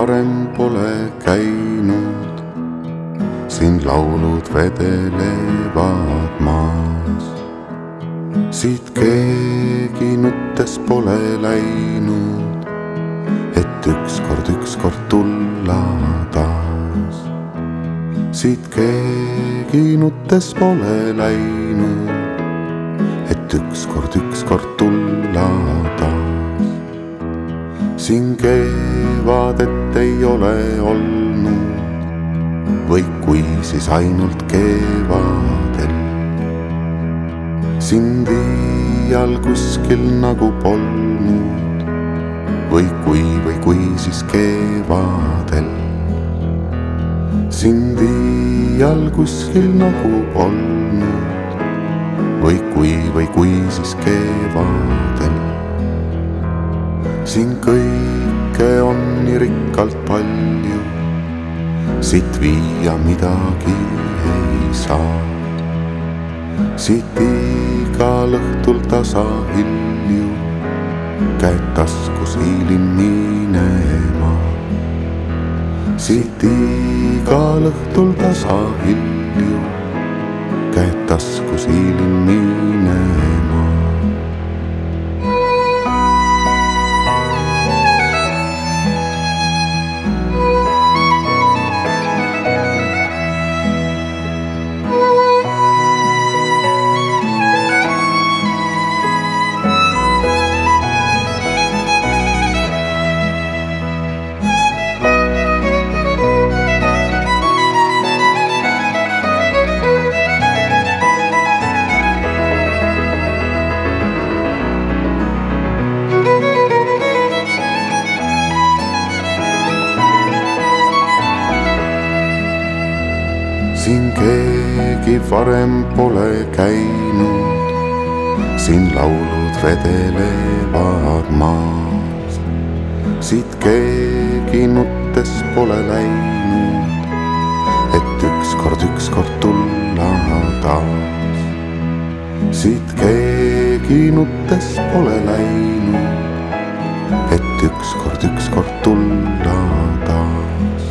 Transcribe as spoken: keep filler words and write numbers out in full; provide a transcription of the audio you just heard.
varem pole käinud, siin laulud vedelevad maas. Siit keegi nuttes pole läinud, et ükskord, ükskord tulla taas. Siit keegi nuttes pole läinud, et ükskord, ükskord tulla taas. Siin kevadet ei ole olnud, või kui siis ainult kevadel. Sind iial kuskil nagu polnud, või kui, või kui siis kevadel. Sind iial kuskil nagu polnud, või kui, või kui siis kevadel. Siin kõike on nii rikkalt palju, siit viia midagi ei saa. Siit igal õhtul tasa hilju, käed taskus hiilin minema. Siit igal õhtul tasa hilju, käed taskus hiilin minema. Siin keegi varem pole käinud, siin laulud vedelevad maas. Siit keegi nuttes pole läinud, et ükskord, ükskord tulla taas. Siit keegi nuttes pole läinud, et ükskord, ükskord tulla taas.